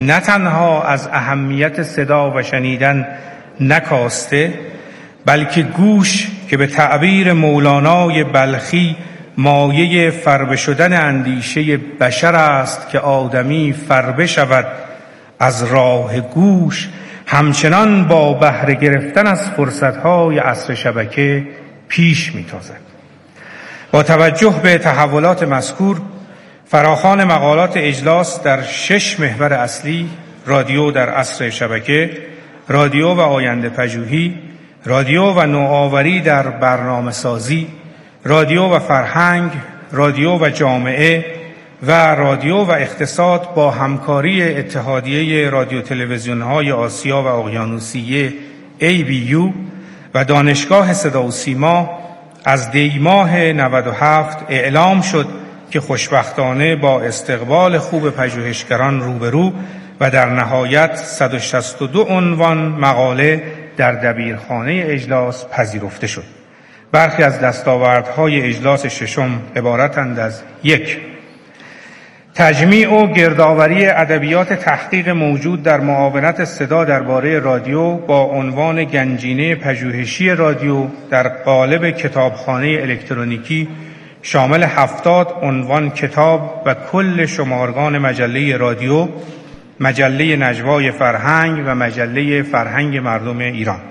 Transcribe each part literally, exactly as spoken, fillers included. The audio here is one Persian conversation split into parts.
نه تنها از اهمیت صدا و شنیدن نکاسته، بلکه گوش که به تعبیر مولانای بلخی مایه فربه شدن اندیشه بشر است که آدمی فربه شود از راه گوش، همچنان با بهره گرفتن از فرصت‌های عصر شبکه پیش می‌تازد. با توجه به تحولات مذکور، فراخوان مقالات اجلاس در شش محور اصلی: رادیو در عصر شبکه، رادیو و آینده پژوهی، رادیو و نوآوری در برنامه سازی، رادیو و فرهنگ، رادیو و جامعه و رادیو و اقتصاد با همکاری اتحادیه رادیو تلویزیون‌های آسیا و اقیانوسیه ای بی یو و دانشگاه صدا و سیما از دی ماه نود و هفت اعلام شد که خوشبختانه با استقبال خوب پژوهشگران روبرو و در نهایت صد و شصت و دو عنوان مقاله در دبیرخانه اجلاس پذیرفته شد. برخی از دستاوردهای اجلاس ششم عبارتند از: یک، تجمیع و گردآوری ادبیات تحقیق موجود در معاونت صدا درباره رادیو با عنوان گنجینه پژوهشی رادیو در قالب کتابخانه الکترونیکی شامل هفتاد عنوان کتاب و کل شمارگان مجله رادیو، مجله نجوای فرهنگ و مجله فرهنگ مردم ایران.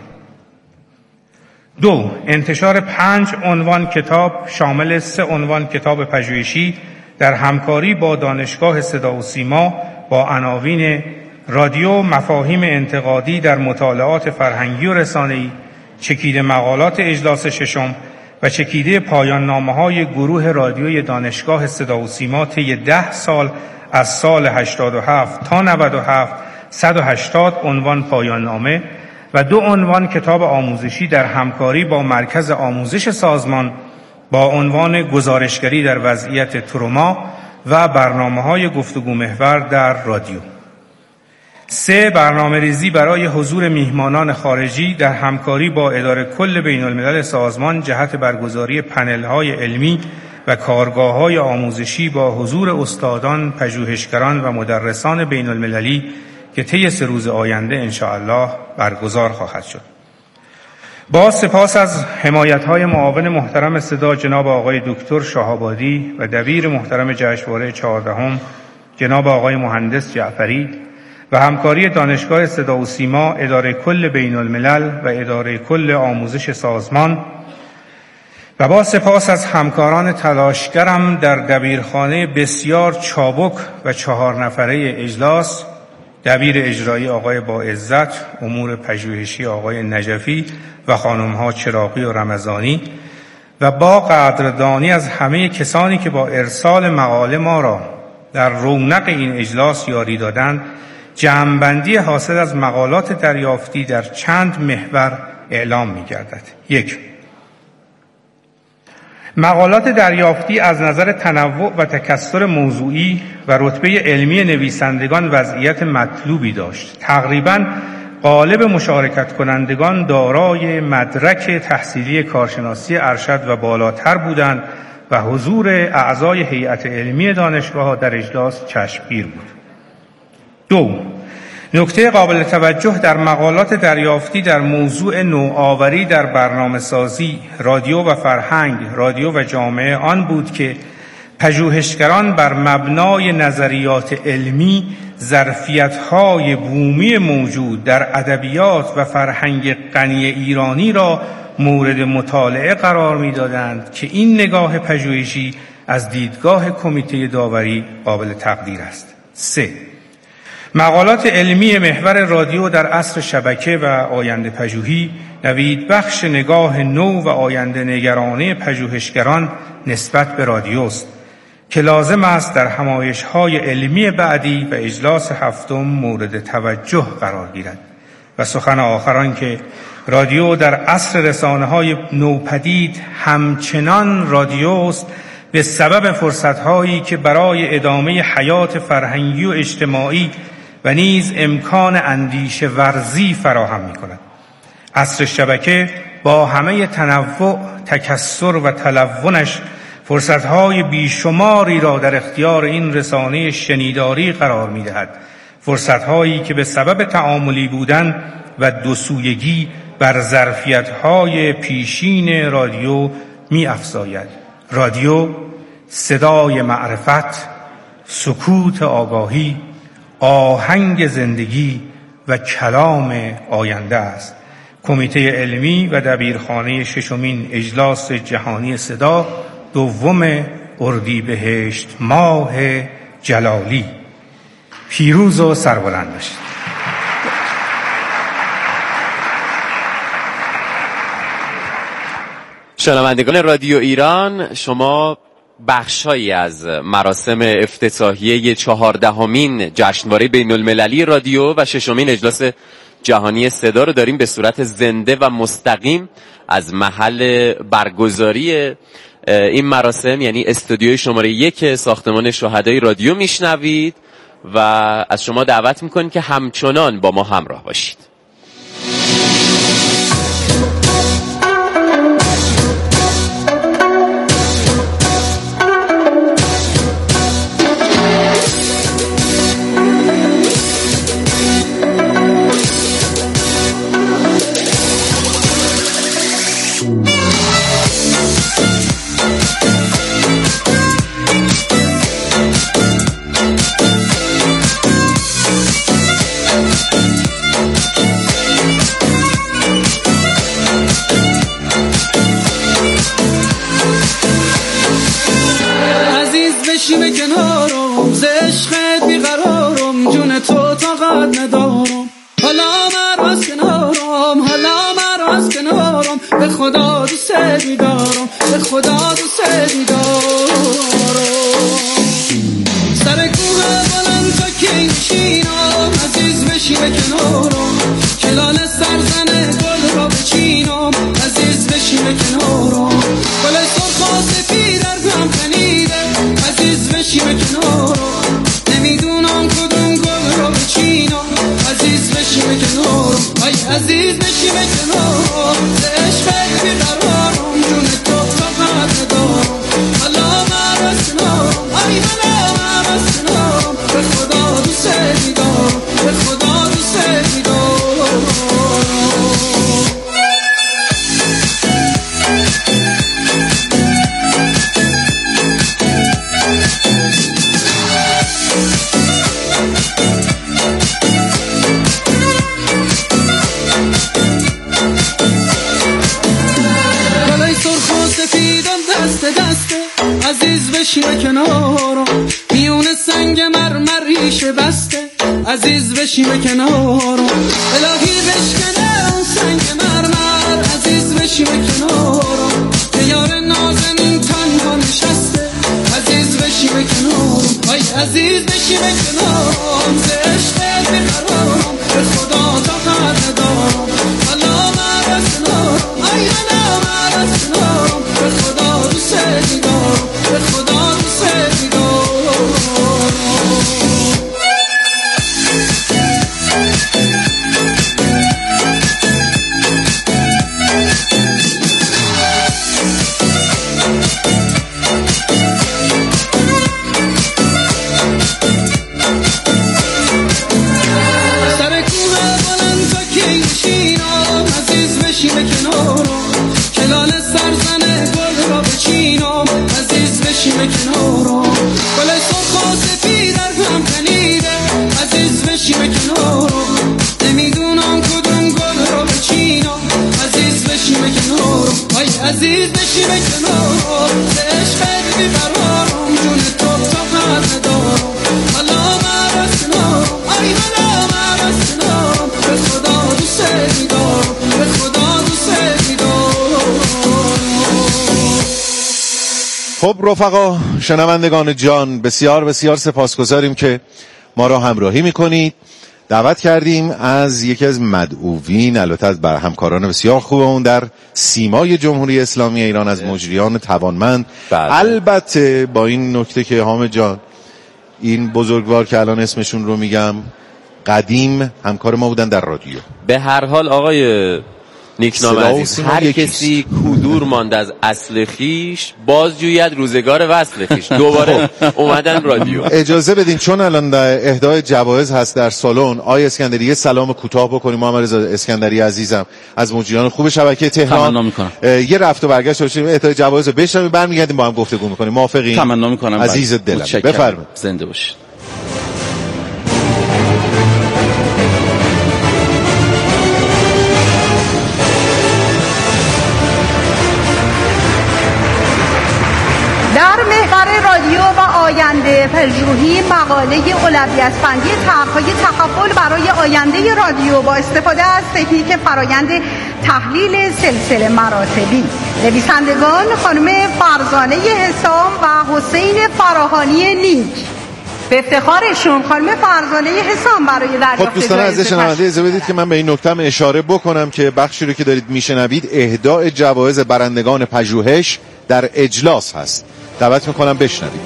دو، انتشار پنج عنوان کتاب شامل سه عنوان کتاب پژوهشی در همکاری با دانشگاه صدا و سیما با عناوین رادیو، مفاهیم انتقادی در مطالعات فرهنگی و رسانه‌ای، چکیده مقالات اجلاس ششم و چکیده پایان نامه‌های گروه رادیوی دانشگاه صدا و سیما طی ده سال از سال هشتاد و هفت تا نود و هفت، صد و هشتاد عنوان پایان نامه و دو عنوان کتاب آموزشی در همکاری با مرکز آموزش سازمان با عنوان گزارشگری در وضعیت تروما و برنامه‌های گفتگو محور در رادیو. سه، برنامه ریزی برای حضور میهمانان خارجی در همکاری با اداره کل بین الملل سازمان جهت برگزاری پنل‌های علمی و کارگاه‌های آموزشی با حضور استادان، پژوهشگران و مدرسان بین المللی که طی سه روز آینده انشاءالله برگزار خواهد شد. با سپاس از حمایت‌های معاون محترم صدا جناب آقای دکتر شهابادی و دبیر محترم جشنواره چهاردهم جناب آقای مهندس جعفری و همکاری دانشگاه صدا و سیما، اداره کل بین الملل و اداره کل آموزش سازمان و با سپاس از همکاران تلاشگرم در دبیرخانه بسیار چابک و چهار نفره اجلاس، دبیر اجرایی آقای با عزت، امور پژوهشی آقای نجفی و خانم‌ها چراغی و رمضانی و با قدردانی از همه کسانی که با ارسال مقاله ما را در رونق این اجلاس یاری دادند، جمع‌بندی حاصل از مقالات دریافتی در چند محور اعلام می‌گردد. یک، مقالات دریافتی از نظر تنوع و تکثر موضوعی و رتبه علمی نویسندگان وضعیت مطلوبی داشت. تقریباً غالب مشارکت کنندگان دارای مدرک تحصیلی کارشناسی ارشد و بالاتر بودند و حضور اعضای هیئت علمی دانشگاه‌ها در اجلاس چشمگیر بود. دو، نکته قابل توجه در مقالات دریافتی در موضوع نوآوری در برنامه سازی، رادیو و فرهنگ، رادیو و جامعه آن بود که پژوهشگران بر مبنای نظریات علمی ظرفیت‌های بومی موجود در ادبیات و فرهنگ غنی ایرانی را مورد مطالعه قرار می‌دادند که این نگاه پژوهشی از دیدگاه کمیته داوری قابل تقدیر است. سه، مقالات علمی محور رادیو در عصر شبکه و آینده پژوهی نوید بخش نگاه نو و آینده نگرانه پژوهشگران نسبت به رادیوست که لازم است در همایش‌های علمی بعدی و اجلاس هفتم مورد توجه قرار گیرد. و سخن آخران که رادیو در عصر رسانه‌های نوپدید همچنان رادیوست به سبب فرصت‌هایی که برای ادامه حیات فرهنگی و اجتماعی و نیز امکان اندیشه ورزی فراهم می‌کند. عصر شبکه با همه تنوع، تکثر و تلونش فرصت‌های بیشماری را در اختیار این رسانه شنیداری قرار می‌دهد. فرصت‌هایی که به سبب تعاملی بودن و دوسویگی بر ظرفیت‌های پیشین رادیو می‌افزاید. رادیو صدای معرفت، سکوت آگاهی، آهنگ زندگی و کلام آینده است. کمیته علمی و دبیرخانه ششمین اجلاس جهانی صدا دوم اردیبهشت ماه جلالی. پیروز و سربلند باشید. شنوندگان رادیو ایران، شما بخشایی از مراسم افتتاحیه چهاردهمین جشنواره بین المللی رادیو و ششمین اجلاس جهانی صدا رو داریم به صورت زنده و مستقیم از محل برگزاری این مراسم، یعنی استودیوی شماره یک ساختمان شهدای رادیو میشنوید و از شما دعوت میکنیم که همچنان با ما همراه باشید. بشیم کنارم ز عشقت بیقرارم، جون تو طاقت ندارم، حالا مرو از کنارم، حالا مرو از کنارم، به خدا دوست می‌دارم، به خدا دوست می‌دارم. سر کوه بلند تا کی نشینم، عزیز بشیم کنارم، کلال سرزن گل را بچینم، عزیز بشیم کنارم، گل سرخ و سفید در هم تنیده، عزیز بشیم کنارم، نمیدونم کدوم گل رو بچینم، عزیز بشیم کنارم، ای عزیز بشیم کنارم، ز عشقت بیقرارم، جون تو طاقت ندارم، حالا من از کنارم، ای حالا من از کنارم، به خدا دوست می‌دارم، به خدا دوست می‌دارم. عزیز بشیم کنارم، میون سنگ مرمریش بسته، عزیز بشیم کنارم، الهی بشکنه اون سنگ مرمر، عزیز بشیم کنارم، که یار نازنین تنها نشسته، عزیز بشیم کنارم، ای عزیز بشیم کنارم، ز عشقت بیقرارم، به خدا طاقت ندارم، حالا من از کنارم، ای حالا من از کنارم، به خدا دوست می‌دارم، به خدا دوست می‌دارم. سر کوه بلند تا کی نشینم، عزیز بشیم کنارم، کلال سرزن گل را بچینم، عزیز بشیم کنارم، گل سرخ و سفید در هم تنیده، عزیز بشیم کنارم، نمیدونم کدوم گل را بچینم، عزیز بشیم کنارم، ای عزیز بشیم کنارم، ز عشقت بیقرارم، جون تو طاقت ندارم، حالا من از کنارم، ای حالا من از کنارم، به خدا دوست می‌دارم، به خدا دوست می‌دارم. خب رفقا، شنوندگان جان، بسیار بسیار سپاسگزاریم که ما را همراهی میکنید. دعوت کردیم از یکی از مدعوین، البته از بر همکاران بسیار خوب اون در سیمای جمهوری اسلامی ایران، از مجریان توانمند، بله. البته با این نکته که حامد جان این بزرگوار که الان اسمشون رو میگم قدیم همکار ما بودن در رادیو. به هر حال آقای نیکنام عزیز، هر کسی کدور ماند از اصل خیش باز جوید روزگار وصل خیش. دوباره اومدن رادیو. اجازه بدین چون الان اهدای جوایز هست در سالن، آقای اسکندری یه سلام کوتاه بکنیم. محمد رضا اسکندری عزیزم از مجریان خوب شبکه تهران، یه رفت و برگشت باشیم اهدای جوایز رو بشنویم، برمیگردیم با هم گفتگو میکنیم. موافقین؟ تمنا میکنم عزیز دلم. بفرمایید. زنده باشید. در محور رادیو و آینده پژوهی مقاله اولویت‌بندی طرح‌های تحول برای آینده رادیو با استفاده از تکنیک فرایند تحلیل سلسله مراتبی. نویسندگان خانم فرزانه حسام و حسین فراهانی نیک. به افتخارشون خانم فرزانه حسام برای دریافت خب دوستان عزیز شنونده اجازه بدید که من به این نکته اشاره بکنم که بخشی رو که دارید میشنوید اهدای جوایز برندگان پژوهش در اجلاس هست. دعوت میکنم بشنوید.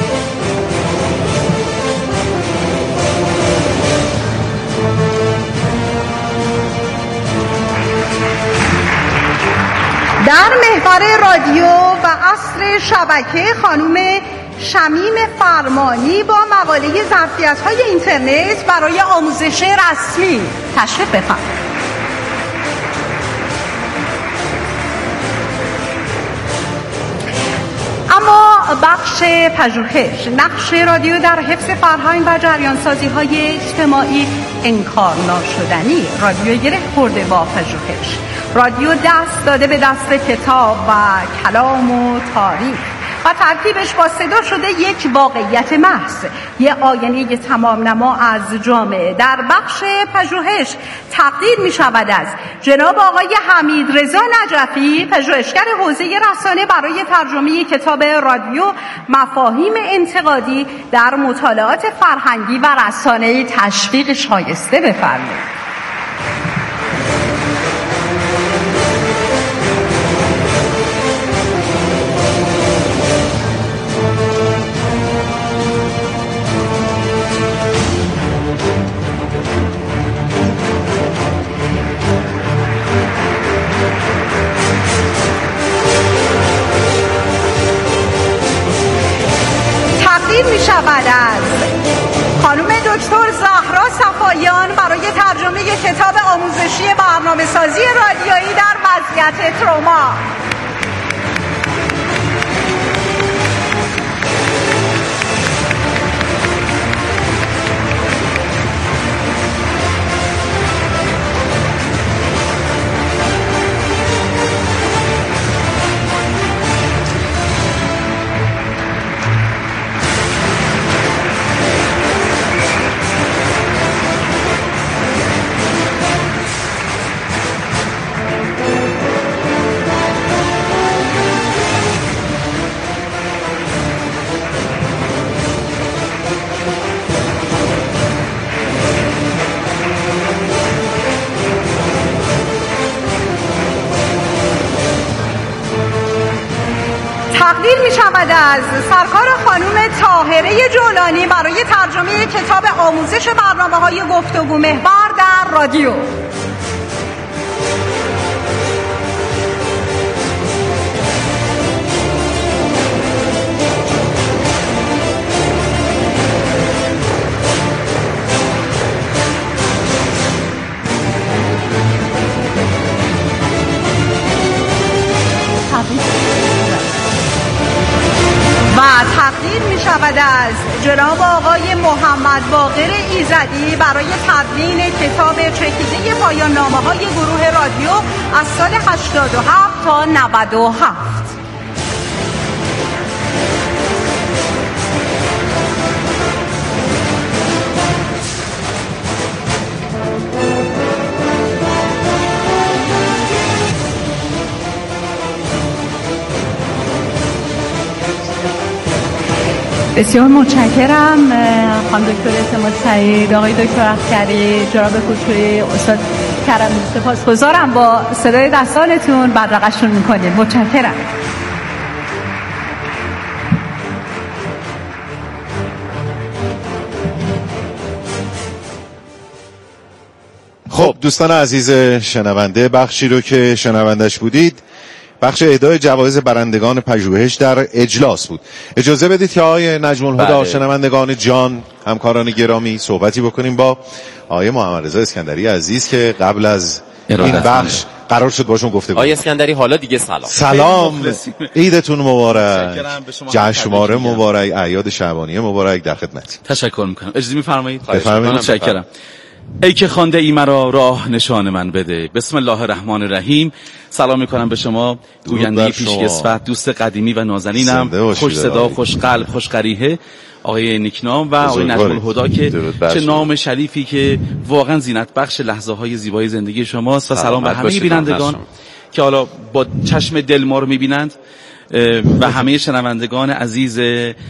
در محور رادیو و عصر شبکه خانم شمیم فرمانی با مقاله ظرفیت‌های اینترنت برای آموزش رسمی. تشریف بفرمایید. اما بخش پژوهش، نقش رادیو در حفظ فرهنگ و جریان‌سازی‌های اجتماعی انکار ناشدنی. رادیو گره خورده با پژوهش. رادیو دست داده به دست کتاب و کلام و تاریخ و ترکیبش با صدا شده یک واقعیت محض، یه آینه تمام نما از جامعه. در بخش پژوهش تقدیر می شود از جناب آقای حمید رضا نجفی، پژوهشگر حوزه رسانه، برای ترجمه کتاب رادیو مفاهیم انتقادی در مطالعات فرهنگی و رسانه‌ای تشویق شایسته. بفرمایید. می شود از خانم دکتر زهرا صفاییان برای ترجمه کتاب آموزشی برنامه سازی رادیویی در وضعیت تروما. تقدیر می شود از سرکار خانم طاهره جولانی برای ترجمه کتاب آموزش برنامه‌های گفتگو محور در رادیو. و تقدیر می شود از جناب آقای محمد باقر ایزدی برای تدوین کتاب چکیده پایان نامه‌های گروه رادیو از سال هشتاد و هفت تا نود و هفت. بسیار متشکرم خانم دکتر اعتماد سعید، آقای دکتر اختری، جناب کوچویی، استاد کرمی. سپاسگزارم. با صدای دستانتون بدرقشون میکنید. متشکرم. خب دوستان عزیز شنونده، بخشی رو که شنوندش بودید بخش اهدای جوایز برندگان پژوهش در اجلاس بود. اجازه بدید که آقای نجم الهدی، شنوندگان جان، همکاران گرامی، صحبتی بکنیم با آقای محمد رضا اسکندری عزیز که قبل از این بخش قرار شد باشون گفته بود. آقای اسکندری حالا دیگه سلام. سلام، عیدتون مبارک، جشنواره مبارک، اعیاد شعبانیه مبارک. در خدمت. تشکر میکنم. اجازه میفرمایید؟ بفرمایید. متشکرم. ای که خوانده ای مرا راه نشان من بده. بسم الله الرحمن الرحیم. سلام میکنم به شما گوینده پیشکسوت، دوست قدیمی و نازنینم، خوش صدا، خوش قلب، خوش قریحه، آقای نیکنام و آقای نجم الهدی که چه نام شریفی که واقعا زینت بخش لحظه های زیبای زندگی شماست. و سلام به همه بینندگان که حالا با چشم دل ما رو میبینند و همه شنوندگان عزیز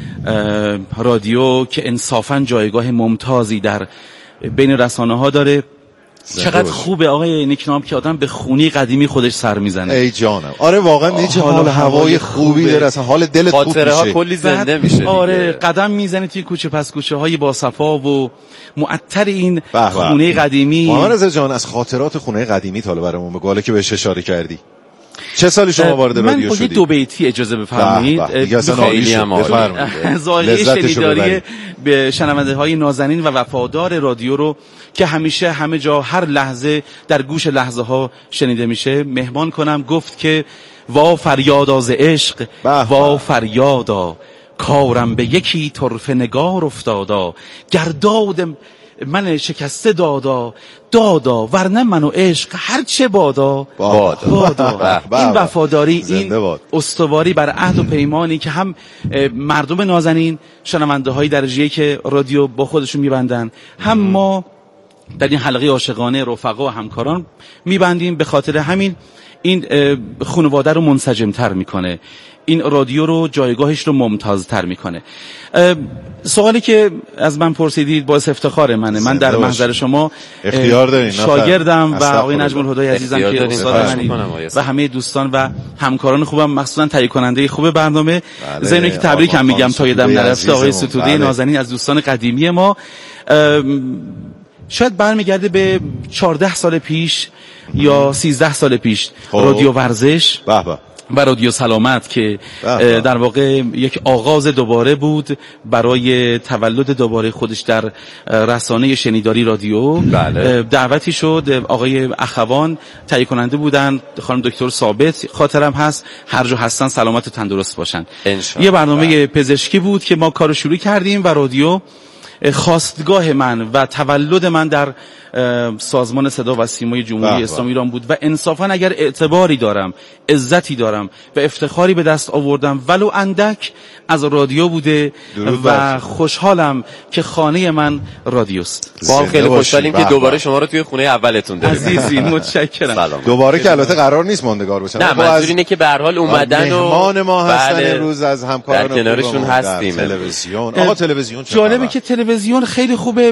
رادیو که انصافا جایگاه ممتازی در بین رسانه ها داره. چقدر خوبه آقای نیکنام که آدم به خونی قدیمی خودش سر میزنه. ای جانم، آره واقعا یه حال هوای خوبی داره، اصلا حال دلت خوب میشه، خاطره ها کلی زنده میشه. آره قدم میزنی توی کوچه پس کوچه های با صفا و معطر این خونه قدیمی. محمد رضا جان، از خاطرات خونه قدیمی تا حالا برامون بگو، حالا که بهش اشاره کردی. چه سالی شما وارد رادیو شدید؟ من با دو بیتی اجازه بفرمایید. دیگه اصلا عالی بفرمایید. زایه شنیداری به شنونده های نازنین و وفادار رادیو رو که همیشه همه جا هر لحظه در گوش لحظه ها شنیده میشه مهمان کنم. گفت که وا فریادا ز عشق، وا فریادا کارم به یکی طرف نگار افتادا، گرداد من شکسته دادا دادا، ورنه من و عشق هر چه بادا بادا, بادا. این وفاداری، این استواری بر عهد و پیمانی که هم مردم نازنین شنونده های درجه‌ای که رادیو با خودشون میبندن، هم ما در این حلقه عاشقانه رفقا و همکاران میبندیم. به خاطر همین این خانواده رو منسجم‌تر میکنه، این رادیو رو جایگاهش رو ممتازتر میکنه. سوالی که از من پرسیدید باعث افتخار منه. من در محضر شما اختیار دارین، شاگردم و آقای نجم الهدی عزیزم که استاد منی و همه دوستان و همکاران خوبم، مخصوصا تهیه کننده خوب برنامه. ضمن که تبریک هم میگم تا یادم نرفته آقای ستوده نازنین از دوستان قدیمی ما. شاید برمیگرده به چهارده سال پیش یا سیزده سال پیش، رادیو ورزش به به و رادیو سلامت که در واقع یک آغاز دوباره بود برای تولد دوباره خودش در رسانه شنیداری رادیو. بله. دعوتی شد، آقای اخوان تهیه کننده بودن، خانم دکتر ثابت خاطرم هست، هر جا هستن سلامت و تندرست باشن. یه برنامه بله. پزشکی بود که ما کارو شروع کردیم و رادیو خواستگاه من و تولد من در سازمان صدا و سیمای جمهوری اسلامی ایران بود و انصافا اگر اعتباری دارم، عزتی دارم و افتخاری به دست آوردم ولو اندک از رادیو بوده و خوشحالم که خانه من رادیوست. با خیلی خوشحالیم که دوباره شما رو توی خونه اولتون داریم. عزیزی متشکرم. دوباره که البته قرار نیست ماندگار بشن. نه منظور اینه که به هر حال اومدن و مهمان ما هستن امروز از همکاران در کنارشون هستیم. تلویزیون. آقا تلویزیون جالبه که تلویزیون خیلی خوبه،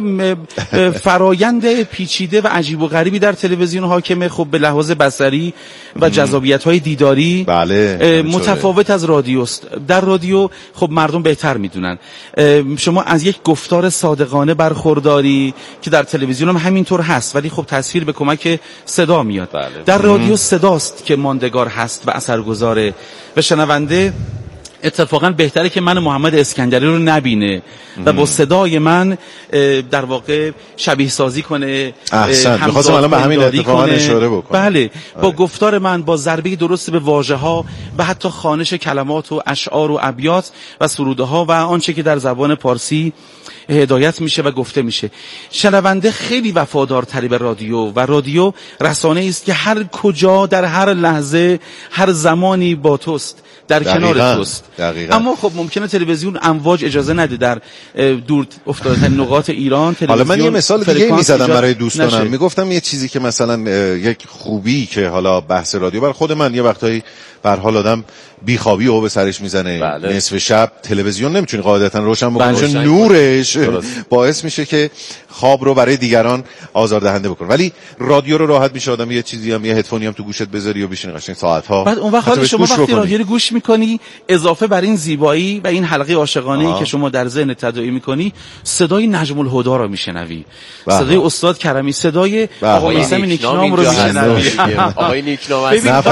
فرایند پیچیده و عجیب و غریبی در تلویزیون حاکمه. خب به لحاظ بصری و جذابیت‌های دیداری بله متفاوت از رادیوست. در رادیو خب مردم بهتر میدونن، شما از یک گفتار صادقانه برخورداری که در تلویزیون هم همینطور هست، ولی خب تصویر به کمک صدا میاد. بله. در رادیو صداست که ماندگار هست و اثرگذاره و شنونده اتفاقا بهتره که من محمد اسکندری رو نبینه و با صدای من در واقع شبیه سازی کنه. احسن، می‌خواستم الان به همین اتفاقا اشاره بکنم. بله، با گفتار من، با ضربه درست به واژه‌ها و حتی خوانش کلمات و اشعار و ابیات و سروده‌ها و آنچه که در زبان پارسی هدایت میشه و گفته میشه. شنونده خیلی وفادارتری به رادیو و رادیو رسانه‌ای است که هر کجا در هر لحظه هر زمانی با توست، در کنار توست. دقیقاً. اما خب ممکنه تلویزیون امواج اجازه نده در دور افتادن نقاط ایران. تلویزیون حالا من یه مثال دیگه میزدم برای دوستانم، میگفتم یه چیزی که مثلا یک خوبی که حالا بحث رادیو بر خود من یه وقتایی به هر حال آدم بیخوابی او به سرش میزنه. بله. نصف شب تلویزیون نمیتونی قاعدتا روشن بکنی، چون نورش باشه باعث میشه که خواب رو برای دیگران آزاردهنده بکنه. ولی رادیو رو راحت میشه آدم یه چیزی هم یه هدفونی هم تو گوشت بذاری و بشینی قشنگ ساعت ها. بعد اون وقت حالا شما وقتی رادیو رو گوش میکنی اضافه بر این زیبایی و این حلقه عاشقانه ای که شما در ذهن تداعی میکنی، صدای نجم الهدی رو میشنوی، صدای استاد کرمی، صدای آقای اسم نیکنام رو میشنوی. آقای نیکنام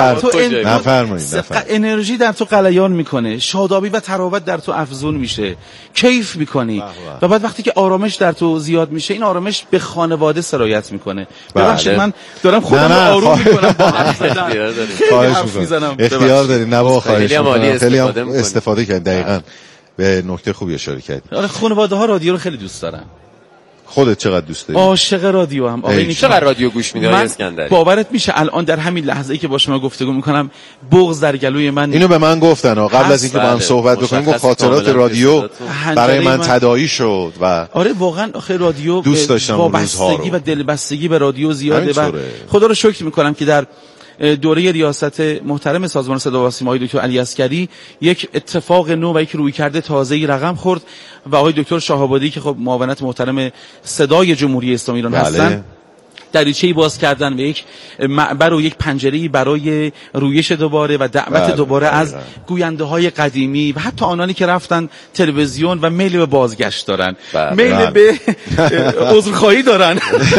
نفرمایید. انرژی در تو غلیان میکنه، شادابی و تراوت در تو افزون میشه، کیف میکنی و بعد وقتی که آرامش در تو زیاد میشه، این آرامش به خانواده سرایت میکنه. ببخشید من دارم خودم رو آروم میکنم با حرف زدن. خواهش میکنم. اختیار دارین. نه خواهش میکنم. خیلی هم استفاده کردید. دقیقاً به نکته خوبی اشاره کردید. آره خانواده ها رادیو رو خیلی دوست دارن. خودت چقدر دوست داری؟ عاشق رادیو هم. آقای چقدر رادیو گوش می‌دی اسکندری؟ باورت میشه الان در همین لحظه‌ای که با شما گفتگو می‌کنم بغض در گلوی من. اینو به من گفتن قبل از اینکه با هم صحبت بکنیم، گفت خاطرات رادیو برای من تداعی شد و آره واقعا آخه رادیو دوست داشتم وابستگی و دلبستگی به رادیو زیاده و خدا رو شکر می‌کنم که در دوره ریاست محترم سازمان صدا و سیما آقای دکتر علی عسکری یک اتفاق نو و یک رویکرد تازه‌ای رقم خورد و آقای دکتر شهابادی که خب معاونت محترم صدای جمهوری اسلامی ایران بله. هستن، دریچه‌ای باز کردن و یک معبر و یک پنجره‌ای برای رویش دوباره و دعوت بله. دوباره بله. از گوینده‌های قدیمی و حتی آنانی که رفتن تلویزیون و میل به بازگشت دارن، بله. میل بله. به عذرخواهی دارن.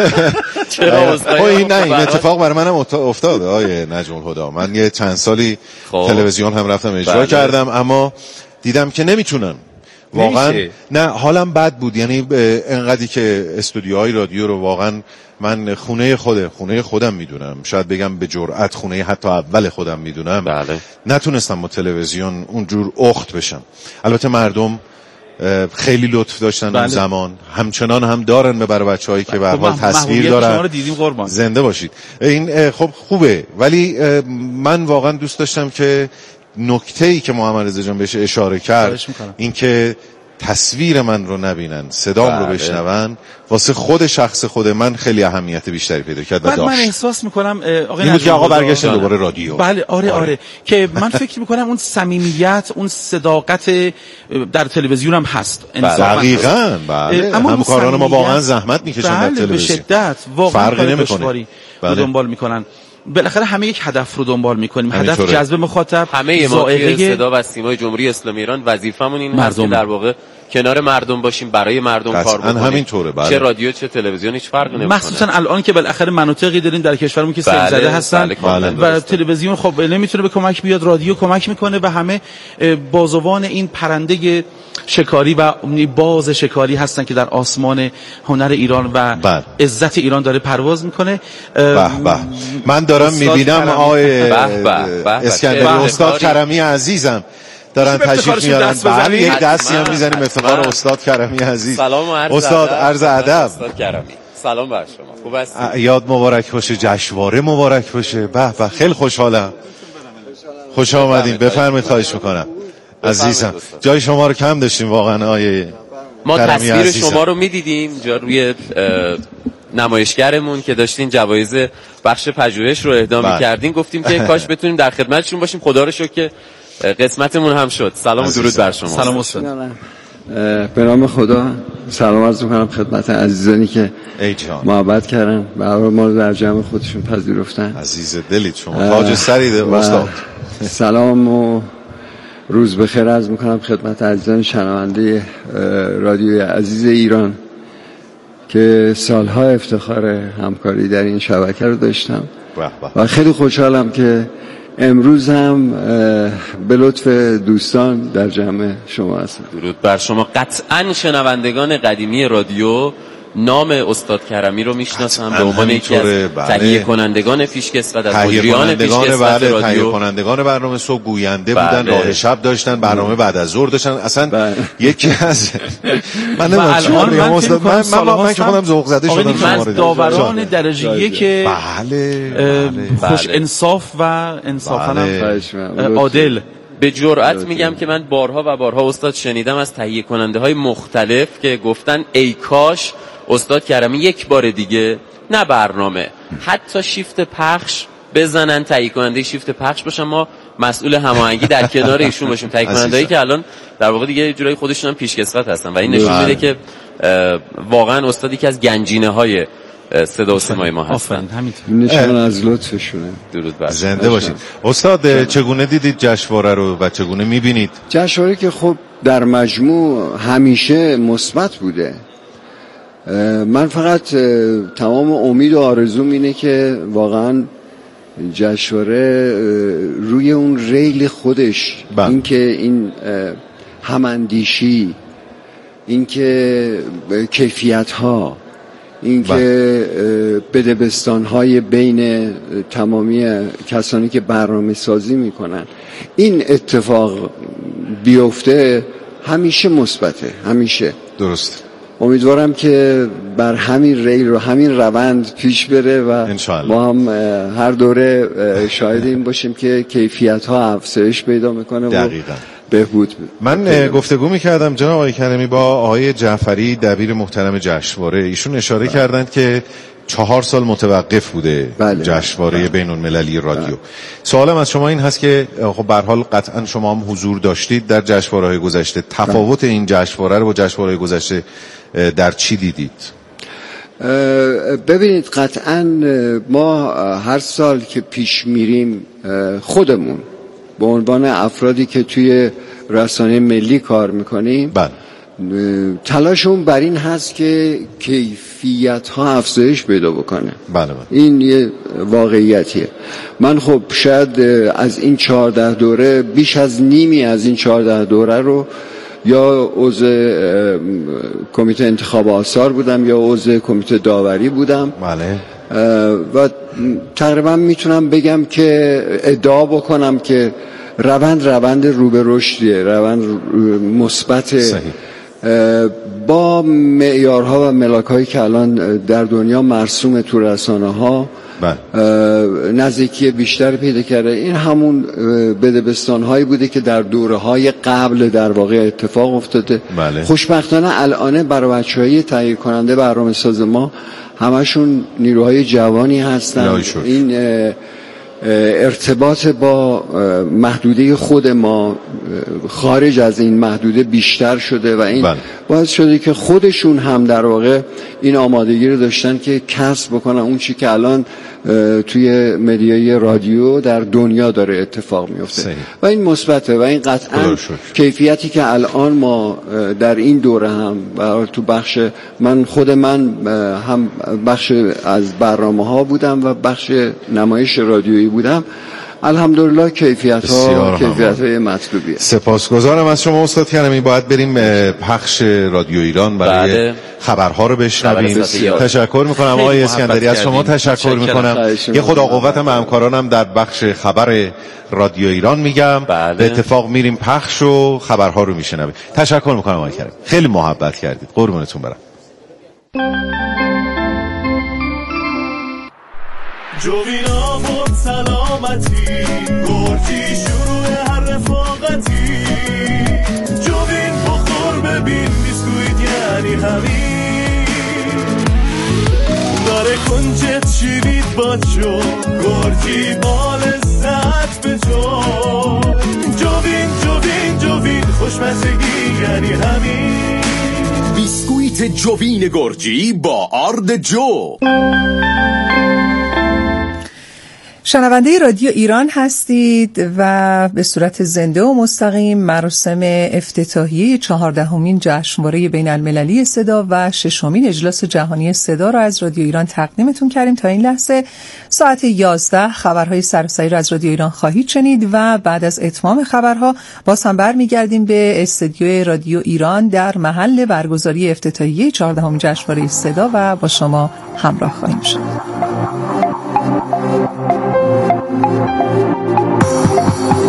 چرا عذرخواهی؟ این نه این اتفاق برای منم افتاد آیه نجم الهدی. من یه چند سالی خوب. تلویزیون هم رفتم اجرا بله. کردم، اما دیدم که نمیتونم واقعا. نه حالم بد بود، یعنی انقدری که استودیوهای رادیو رو واقعا من خونه خود خونه خودم میدونم، شاید بگم به جرئت خونه حتی اول خودم میدونم. بله. نتونستم با تلویزیون اونجور اخت بشم. البته مردم خیلی لطف داشتن بله. اون زمان، همچنان هم دارن به برای بچه‌هایی که به هر حال تصویر دارن. زنده باشید. این خب خوبه، ولی من واقعا دوست داشتم که نکته‌ای که محمد رضا جان بهش اشاره کرد، این که تصویر من رو نبینن، صدام بله. رو بشنون، واسه خود شخص خود من خیلی اهمیت بیشتری پیدا کرد و داشت. من احساس میکنم آقای نجم آقا برگشتن دوباره رادیو. بله آره آره, آره. که من فکر میکنم اون صمیمیت، اون صداقت در تلویزیون هم هست. دقیقاً بله. همکاران ما واقعا زحمت میکشن بله. در تلویزیون. به شدت واقعا فرقی نمیکنه. بله. دنبال میکنن. بالاخره همه یک هدف رو دنبال میکنیم، هدف طوره. جذب مخاطب. همه ما که صدا و سیمای جمهوری اسلامی ایران وظیفمون این هست که در واقع کنار مردم باشیم، برای مردم کار بکنیم. همینطوره بله. چه رادیو چه تلویزیون هیچ فرقی نمیکنه. مخصوصا الان که بالاخره مناطقی داریم در کشورمون که بله. سیل زده هستن بله. و تلویزیون خب نمیتونه به کمک بیاد، رادیو کمک میکنه و همه بازوان این پرنده شکاری و باز شکاری هستن که در آسمان هنر ایران و بله. عزت ایران داره پرواز میکنه. به به. من دارم میبینم آقای اسکندری استاد کرمی عزیزم دارن تشریف میارن. بله یک دستی هم میزنیم افتخار استاد کرمی عزیز. سلام و عرض استاد عرض ادب. استاد کرمی سلام بر شما. خوب هستید؟ یاد مبارک باشه، جشنواره مبارک باشه. به به خیلی خوشحالم. خوش آمدین. بفرمایید. خواهش میکنم. عزیزم جای شما رو کم داشتیم واقعا آیه ما تصویر شما رو میدیدیم جا روی نمایشگرمون که داشتین جوایز بخش پژوهش رو اهدا می‌کردین، گفتیم که کاش بتونیم در خدمتشون باشیم. خدا رو شکر که قسمتمون هم شد. سلام و درود بر شما. سلام استاد. به نام خدا سلام عرض می‌کنم خدمت عزیزانی که محبت کردن و ما رو در جمع خودشون پذیرفتن. عزیز دلید شما، تاج سرید استاد. سلام و روز بخیر عرض میکنم خدمت عزیزان شنونده رادیوی عزیز ایران که سالها افتخار همکاری در این شبکه رو داشتم و خیلی خوشحالم که امروز هم به لطف دوستان در جمع شما هستم. درود بر شما. قطعا شنوندگان قدیمی رادیو نام استاد کرمی رو میشناسن به عنوان یکی از تهیه کنندگان پیشکسوت، از مدیران پیشکسوت رادیو، تهیه کنندگان برنامه صبح، گوینده بله. بودن، راه شب داشتن، برنامه بعد از ظهر داشتن. اصلا بله. یکی از من الان من استاد من من که خودم ذوق زده شدم شما رو داوران درجه یک بله خوش انصاف و انصافا عادل به جرئت میگم که من بارها و بارها استاد شنیدم از تهیه کننده های مختلف که گفتن ای کاش استاد کرمی یک بار دیگه نه برنامه حتی شیفت پخش بزنن، تهیه کننده شیفت پخش باشن، ما مسئول هماهنگی در کنار ایشون باشیم. تهیه کننده‌ای که الان در واقع دیگه جورای خودشون هم پیشکسوت هستن و این نشون میده که واقعا استادی که از گنجینه های صدا و سیمای ما هستن. نشان از لطفشونه. درود بر زنده باشید. استاد چگونه دیدید جشنواره رو و چگونه میبینید؟ جشنواره که خب در مجموع همیشه مثبت بوده. من فقط تمام امید و آرزوم اینه که واقعا جشنواره روی اون ریل خودش، این که این هماندیشی، این که کیفیت ها، این که بدبستان های بین تمامی کسانی که برنامه سازی میکنن این اتفاق بیفته، همیشه مثبته. همیشه درست. امیدوارم که بر همین ریل رو، همین روند پیش بره و ما هم هر دوره شاهد این باشیم که کیفیت ها افزایش پیدا میکنه دقیقاً. و بهبود. من گفتگو میکردم جناب آقای کریمی با آقای جعفری دبیر محترم جشنواره. ایشون اشاره بله. کردند که چهار سال متوقف بوده بله. جشنواره بله. بین المللی رادیو. بله. سوالم از شما این هست که خب به هر حال قطعا شما هم حضور داشتید در جشنواره‌های گذشته. تفاوت بله. این جشنواره رو با جشنواره‌های گذشته در چی دیدید؟ ببینید قطعا ما هر سال که پیش میریم خودمون به عنوان افرادی که توی رسانه ملی کار میکنیم بله. تلاشمون بر این هست که کیفیت ها افزایش پیدا بکنه. بله بله. این یه واقعیتیه. من خب شاید از این چهارده دوره بیش از نیمی از این چهارده دوره رو یا عضو کمیته انتخاب آثار بودم یا عضو کمیته داوری بودم. بله. و تقریبا میتونم بگم که ادعا بکنم که روند روند رو به رشدیه، روند مثبت با معیارها و ملاک‌هایی که الان در دنیا مرسوم تو رسانه‌ها نزدیکی بیشتر پیدا کرده. این همون بدبستان‌هایی بوده که در دوره‌های قبل در واقع اتفاق افتاده. بله. خوشبختانه الان برای بچه‌های تهیه کننده برنامه‌ساز ما همشون نیروهای جوانی هستن. این ارتباط با محدوده خود ما خارج از این محدوده بیشتر شده و این بله. باعث شده که خودشون هم در واقع این آمادگی رو داشتن که کسب بکنن اون چی که الان توی مدیای رادیو در دنیا داره اتفاق میفته صحیح. و این مثبته و این قطعا کیفیتی که الان ما در این دوره هم تو بخش من خود من هم بخش از برنامه ها بودم و بخش نمایش رادیویی بودم، الحمدلله کیفیت ها کیفیت های مطلوبیه. سپاسگزارم از شما استاد کریمی. باید بریم پخش رادیو ایران برای بله. خبرها رو بشنویم. تشکر میکنم آقای اسکندری، از شما تشکر میکنم. یه خدا قوتم به همکارانم در بخش خبر رادیو ایران میگم. بله. به اتفاق میریم پخش و خبرها رو میشنویم. تشکر میکنم آقای کریمی، خیلی محبت کردید، قربونتون برم. جوینا بود سلامتی گرچی شروع هر رفاقتی جوین بخور ببین بیسکویت یعنی همین داره کنجت شیرید باچو گرچی بال زد به جو جوین جوین جوین خوشمزگی یعنی همین بیسکویت جوین گرجی با آرد جو. شنونده رادیو ایران هستید و به صورت زنده و مستقیم مراسم افتتاحیه چهاردهمین جشنواره بین المللی صدا و ششمین اجلاس جهانی صدا را از رادیو ایران تقدیمتون کردیم. تا این لحظه ساعت یازده خبرهای سراسری را از رادیو ایران خواهید شنید و بعد از اتمام خبرها باز هم برمیگردیم به استودیوی رادیو ایران در محل برگزاری افتتاحیه چهاردهمین جشنواره صدا و با شما همراه خواهیم شد.